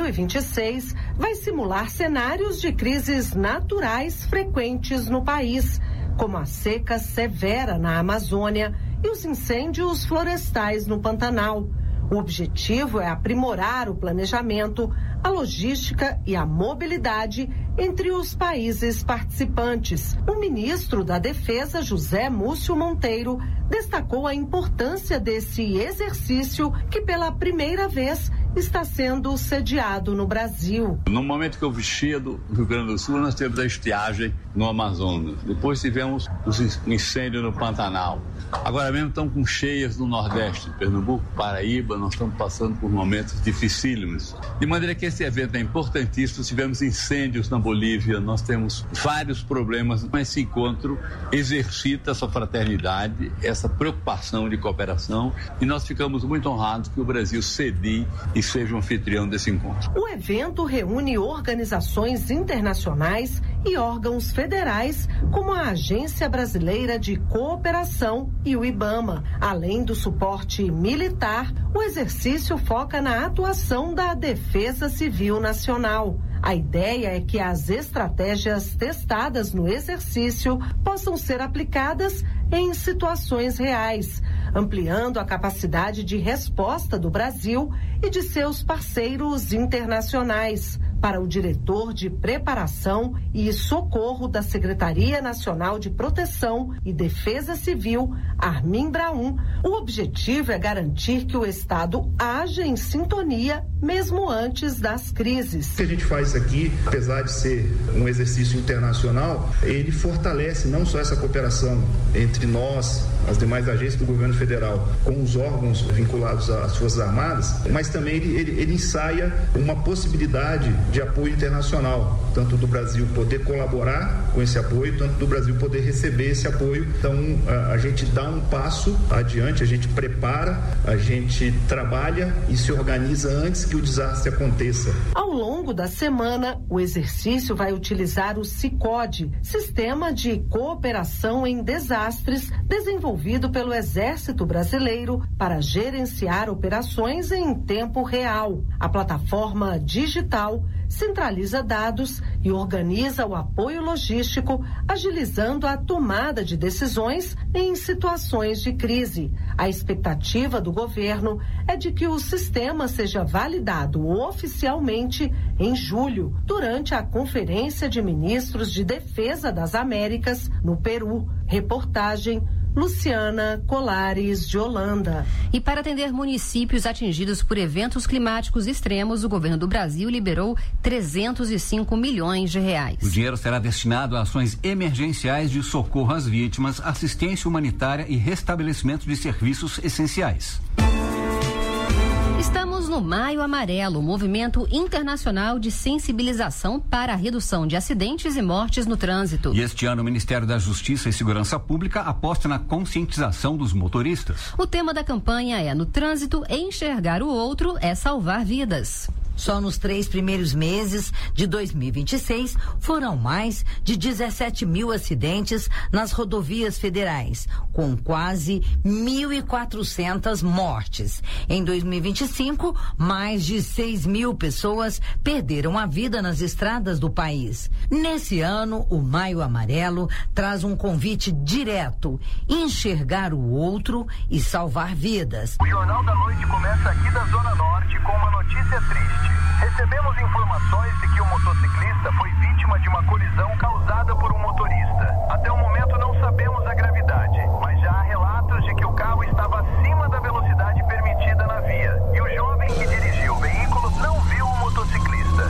2026 vai simular cenários de crises naturais frequentes no país, como a seca severa na Amazônia e os incêndios florestais no Pantanal. O objetivo é aprimorar o planejamento, a logística e a mobilidade entre os países participantes. O ministro da Defesa, José Múcio Monteiro, destacou a importância desse exercício que pela primeira vez está sendo sediado no Brasil. No momento que eu vestia do Rio Grande do Sul, nós tivemos a estiagem no Amazonas. Depois tivemos os incêndios no Pantanal. Agora mesmo estamos com cheias no Nordeste, Pernambuco, Paraíba, nós estamos passando por momentos dificílimos. De maneira que esse evento é importantíssimo. Tivemos incêndios na Bolívia, nós temos vários problemas. Esse encontro exercita essa fraternidade, essa preocupação de cooperação, e nós ficamos muito honrados que o Brasil cedie e seja o anfitrião desse encontro. O evento reúne organizações internacionais e órgãos federais, como a Agência Brasileira de Cooperação e o IBAMA. Além do suporte militar, o exercício foca na atuação da Defesa Civil Nacional. A ideia é que as estratégias testadas no exercício possam ser aplicadas em situações reais, ampliando a capacidade de resposta do Brasil e de seus parceiros internacionais. Para o diretor de Preparação e Socorro da Secretaria Nacional de Proteção e Defesa Civil, Armin Braun, o objetivo é garantir que o Estado haja em sintonia mesmo antes das crises. O que a gente faz aqui, apesar de ser um exercício internacional, ele fortalece não só essa cooperação entre nós, as demais agências do governo federal, com os órgãos vinculados às Forças Armadas, mas também ele ensaia uma possibilidade de apoio internacional, tanto do Brasil poder colaborar com esse apoio, tanto do Brasil poder receber esse apoio. Então, a gente dá um passo adiante, a gente prepara, a gente trabalha e se organiza antes que o desastre aconteça. Ao longo da semana, o exercício vai utilizar o SICODE, Sistema de Cooperação em Desastres, desenvolvido pelo Exército Brasileiro para gerenciar operações em tempo real. A plataforma digital centraliza dados e organiza o apoio logístico, agilizando a tomada de decisões em situações de crise. A expectativa do governo é de que o sistema seja validado oficialmente em julho, durante a Conferência de Ministros de Defesa das Américas, no Peru. Reportagem Luciana Colares, de Holanda. E para atender municípios atingidos por eventos climáticos extremos, o governo do Brasil liberou 305 milhões de reais. O dinheiro será destinado a ações emergenciais de socorro às vítimas, assistência humanitária e restabelecimento de serviços essenciais. Estamos no Maio Amarelo, movimento internacional de sensibilização para a redução de acidentes e mortes no trânsito. E este ano o Ministério da Justiça e Segurança Pública aposta na conscientização dos motoristas. O tema da campanha é: no trânsito, enxergar o outro é salvar vidas. Só nos 3 primeiros meses de 2026 foram mais de 17 mil acidentes nas rodovias federais, com quase 1.400 mortes. Em 2025, mais de 6 mil pessoas perderam a vida nas estradas do país. Nesse ano, o Maio Amarelo traz um convite direto: enxergar o outro e salvar vidas. O Jornal da Noite começa aqui da Zona Norte com uma notícia triste. Recebemos informações de que o motociclista foi vítima de uma colisão causada por um motorista. Até o momento não sabemos a gravidade, mas já há relatos de que o carro estava acima da velocidade permitida na via e o jovem que dirigiu o veículo não viu o motociclista.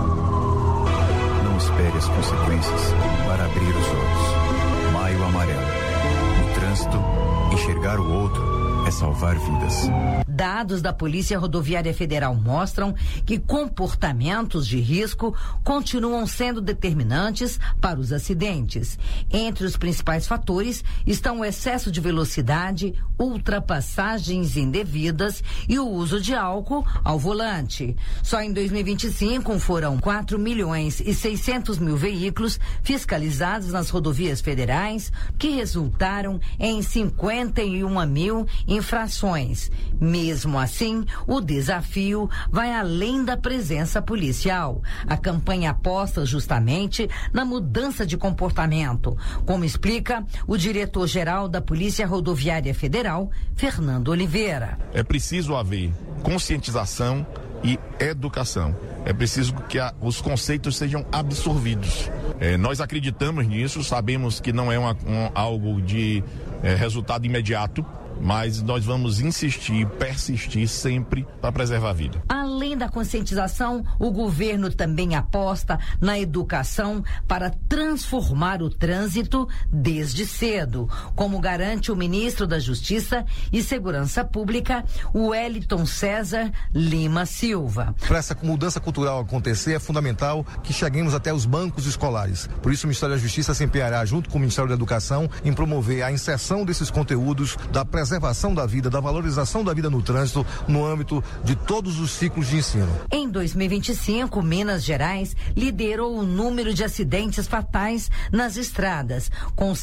Não espere as consequências para abrir os olhos. Maio Amarelo. No trânsito, enxergar o outro é salvar vidas. Dados da Polícia Rodoviária Federal mostram que comportamentos de risco continuam sendo determinantes para os acidentes. Entre os principais fatores estão o excesso de velocidade, ultrapassagens indevidas e o uso de álcool ao volante. Só em 2025 foram 4.600.000 veículos fiscalizados nas rodovias federais, que resultaram em 51.000 infrações. Mesmo assim, o desafio vai além da presença policial. A campanha aposta justamente na mudança de comportamento, como explica o diretor-geral da Polícia Rodoviária Federal, Fernando Oliveira. É preciso haver conscientização e educação. É preciso que os conceitos sejam absorvidos. Nós acreditamos nisso, sabemos que não é algo de resultado imediato, mas nós vamos insistir, persistir sempre para preservar a vida. Além da conscientização, o governo também aposta na educação para transformar o trânsito desde cedo, como garante o ministro da Justiça e Segurança Pública, Wellington César Lima Silva. Para essa mudança cultural acontecer, é fundamental que cheguemos até os bancos escolares. Por isso, o Ministério da Justiça se empenhará, junto com o Ministério da Educação, em promover a inserção desses conteúdos da preservação da vida, da valorização da vida no trânsito, no âmbito de todos os ciclos de ensino. Em 2025, Minas Gerais liderou o número de acidentes fatais nas estradas, com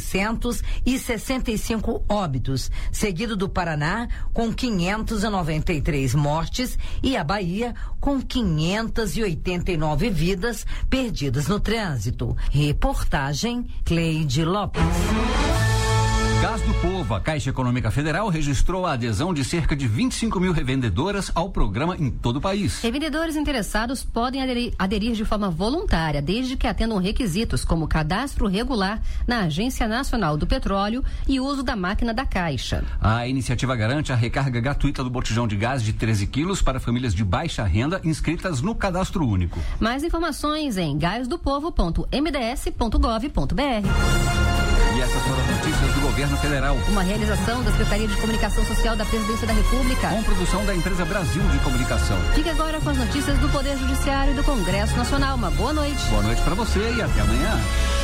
765 óbitos, seguido do Paraná, com 593 mortes, e a Bahia, com 589 vidas perdidas no trânsito. Reportagem Cleide Lopes. Gás do Povo, a Caixa Econômica Federal registrou a adesão de cerca de 25.000 revendedoras ao programa em todo o país. Revendedores interessados podem aderir de forma voluntária, desde que atendam requisitos como cadastro regular na Agência Nacional do Petróleo e uso da máquina da Caixa. A iniciativa garante a recarga gratuita do botijão de gás de 13 quilos para famílias de baixa renda inscritas no Cadastro Único. Mais informações em gasdopovo.mds.gov.br. E essas foram as notícias do Governo Federal. Uma realização da Secretaria de Comunicação Social da Presidência da República. Com produção da empresa Brasil de Comunicação. Fique agora com as notícias do Poder Judiciário e do Congresso Nacional. Uma boa noite. Boa noite para você e até amanhã.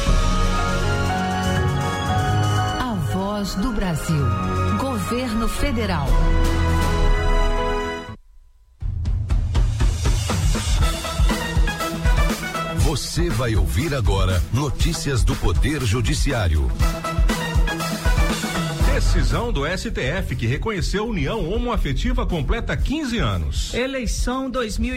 A Voz do Brasil. Governo Federal. Você vai ouvir agora notícias do Poder Judiciário. Decisão do STF que reconheceu a união homoafetiva completa 15 anos. Eleição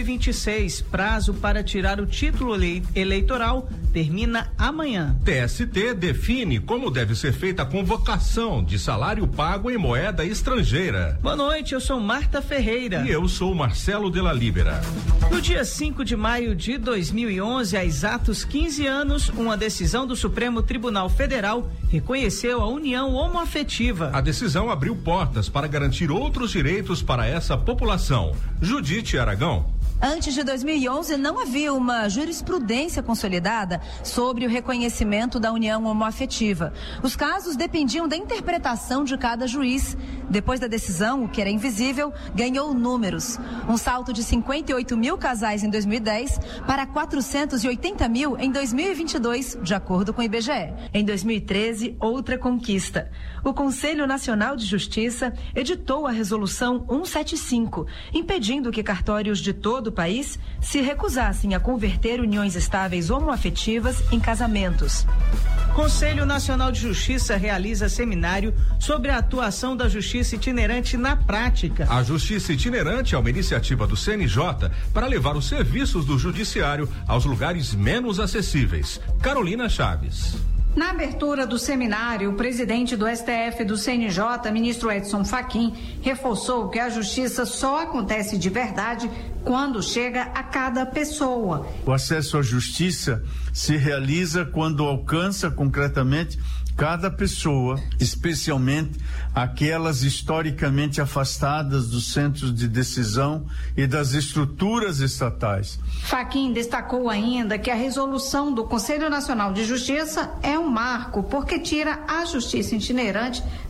2026. Prazo para tirar o título eleitoral termina amanhã. TST define como deve ser feita a convocação de salário pago em moeda estrangeira. Boa noite, eu sou Marta Ferreira. E eu sou Marcelo de la Libera. No dia 5 de maio de 2011, há exatos 15 anos, uma decisão do Supremo Tribunal Federal reconheceu a união homoafetiva. A decisão abriu portas para garantir outros direitos para essa população. Judite Aragão. Antes de 2011, não havia uma jurisprudência consolidada sobre o reconhecimento da união homoafetiva. Os casos dependiam da interpretação de cada juiz. Depois da decisão, o que era invisível ganhou números. Um salto de 58 mil casais em 2010 para 480 mil em 2022, de acordo com o IBGE. Em 2013, outra conquista. O Conselho Nacional de Justiça editou a Resolução 175, impedindo que cartórios de todo o país se recusassem a converter uniões estáveis homoafetivas em casamentos. Conselho Nacional de Justiça realiza seminário sobre a atuação da Justiça Itinerante na prática. A Justiça Itinerante é uma iniciativa do CNJ para levar os serviços do Judiciário aos lugares menos acessíveis. Carolina Chaves. Na abertura do seminário, o presidente do STF do CNJ, ministro Edson Fachin, reforçou que a justiça só acontece de verdade quando chega a cada pessoa. O acesso à justiça se realiza quando alcança concretamente cada pessoa, especialmente aquelas historicamente afastadas dos centros de decisão e das estruturas estatais. Fachin destacou ainda que a resolução do Conselho Nacional de Justiça é um marco, porque tira a justiça itinerante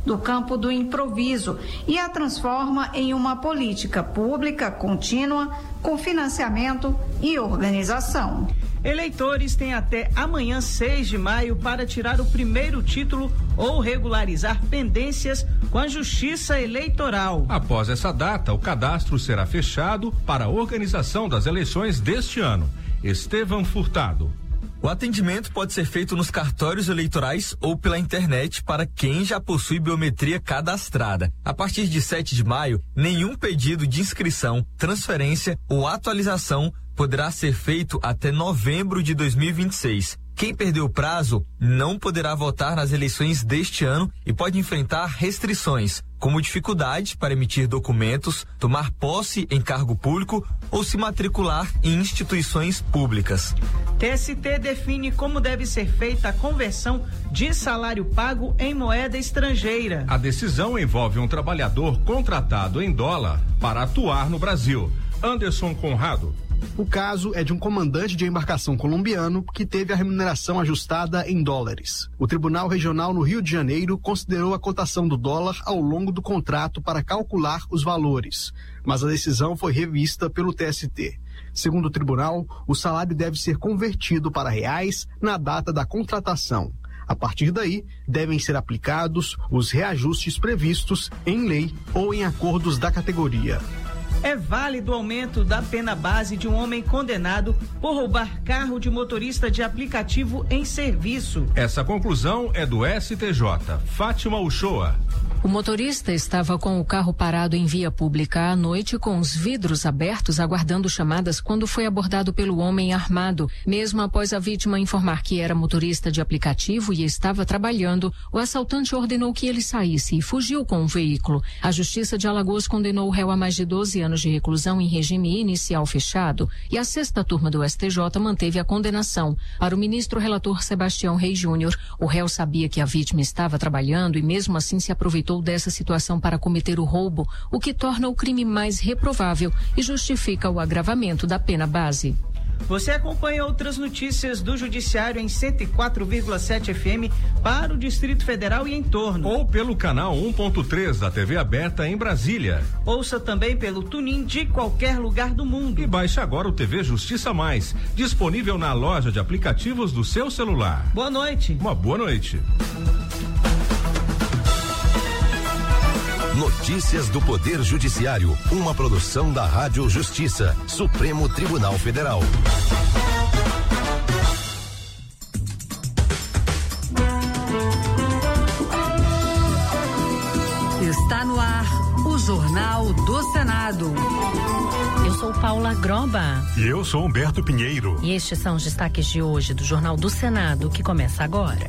do campo do improviso e a transforma em uma política pública contínua com financiamento e organização. Eleitores têm até amanhã, 6 de maio, para tirar o primeiro título ou regularizar pendências com a Justiça Eleitoral. Após essa data, o cadastro será fechado para a organização das eleições deste ano. Estevão Furtado. O atendimento pode ser feito nos cartórios eleitorais ou pela internet para quem já possui biometria cadastrada. A partir de 7 de maio, nenhum pedido de inscrição, transferência ou atualização poderá ser feito até novembro de 2026. Quem perdeu o prazo não poderá votar nas eleições deste ano e pode enfrentar restrições, como dificuldade para emitir documentos, tomar posse em cargo público ou se matricular em instituições públicas. TST define como deve ser feita a conversão de salário pago em moeda estrangeira. A decisão envolve um trabalhador contratado em dólar para atuar no Brasil. Anderson Conrado. O caso é de um comandante de embarcação colombiano que teve a remuneração ajustada em dólares. O Tribunal Regional no Rio de Janeiro considerou a cotação do dólar ao longo do contrato para calcular os valores, mas a decisão foi revista pelo TST. Segundo o tribunal, o salário deve ser convertido para reais na data da contratação. A partir daí, devem ser aplicados os reajustes previstos em lei ou em acordos da categoria. É válido o aumento da pena base de um homem condenado por roubar carro de motorista de aplicativo em serviço. Essa conclusão é do STJ. Fátima Uchoa. O motorista estava com o carro parado em via pública à noite com os vidros abertos aguardando chamadas quando foi abordado pelo homem armado. Mesmo após a vítima informar que era motorista de aplicativo e estava trabalhando, o assaltante ordenou que ele saísse e fugiu com o veículo. A Justiça de Alagoas condenou o réu a mais de 12 anos de reclusão em regime inicial fechado e a 6ª turma do STJ manteve a condenação. Para o ministro relator Sebastião Reis Júnior, o réu sabia que a vítima estava trabalhando e mesmo assim se aproveitou dessa situação para cometer o roubo, o que torna o crime mais reprovável e justifica o agravamento da pena base. Você acompanha outras notícias do Judiciário em 104,7 FM para o Distrito Federal e em torno. Ou pelo canal 1.3 da TV aberta em Brasília. Ouça também pelo TuneIn de qualquer lugar do mundo. E baixe agora o TV Justiça Mais, disponível na loja de aplicativos do seu celular. Boa noite. Uma boa noite. Notícias do Poder Judiciário, uma produção da Rádio Justiça, Supremo Tribunal Federal. Está no ar o Jornal do Senado. Eu sou Paula Groba. E eu sou Humberto Pinheiro. E estes são os destaques de hoje do Jornal do Senado, que começa agora.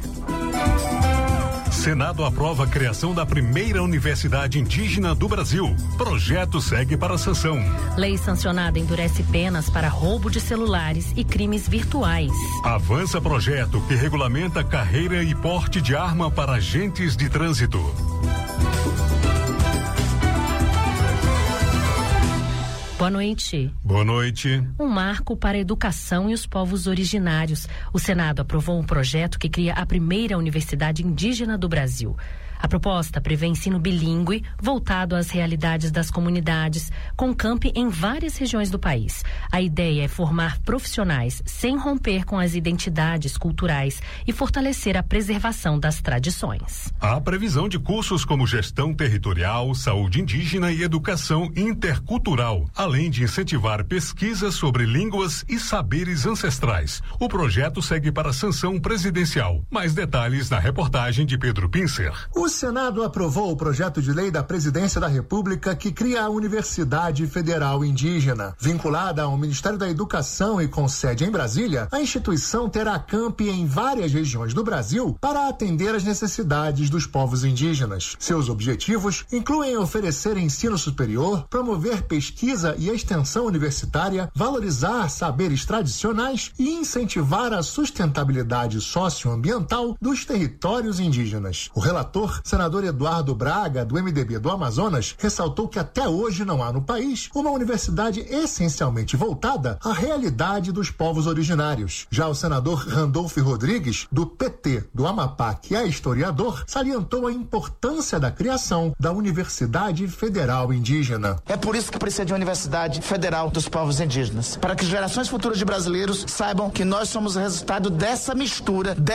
Senado aprova a criação da primeira universidade indígena do Brasil. Projeto segue para a sanção. Lei sancionada endurece penas para roubo de celulares e crimes virtuais. Avança projeto que regulamenta carreira e porte de arma para agentes de trânsito. Boa noite. Boa noite. Um marco para a educação e os povos originários. O Senado aprovou um projeto que cria a primeira universidade indígena do Brasil. A proposta prevê ensino bilíngue voltado às realidades das comunidades, com campi em várias regiões do país. A ideia é formar profissionais sem romper com as identidades culturais e fortalecer a preservação das tradições. Há previsão de cursos como gestão territorial, saúde indígena e educação intercultural, além de incentivar pesquisas sobre línguas e saberes ancestrais. O projeto segue para a sanção presidencial. Mais detalhes na reportagem de Pedro Pincer. O Senado aprovou o projeto de lei da Presidência da República que cria a Universidade Federal Indígena. Vinculada ao Ministério da Educação e com sede em Brasília, a instituição terá campi em várias regiões do Brasil para atender às necessidades dos povos indígenas. Seus objetivos incluem oferecer ensino superior, promover pesquisa e extensão universitária, valorizar saberes tradicionais e incentivar a sustentabilidade socioambiental dos territórios indígenas. O relator, senador Eduardo Braga, do MDB do Amazonas, ressaltou que até hoje não há no país uma universidade essencialmente voltada à realidade dos povos originários. Já o senador Randolfo Rodrigues, do PT do Amapá, que é historiador, salientou a importância da criação da Universidade Federal Indígena. É por isso que precisa de uma Universidade Federal dos Povos Indígenas, para que gerações futuras de brasileiros saibam que nós somos o resultado dessa mistura,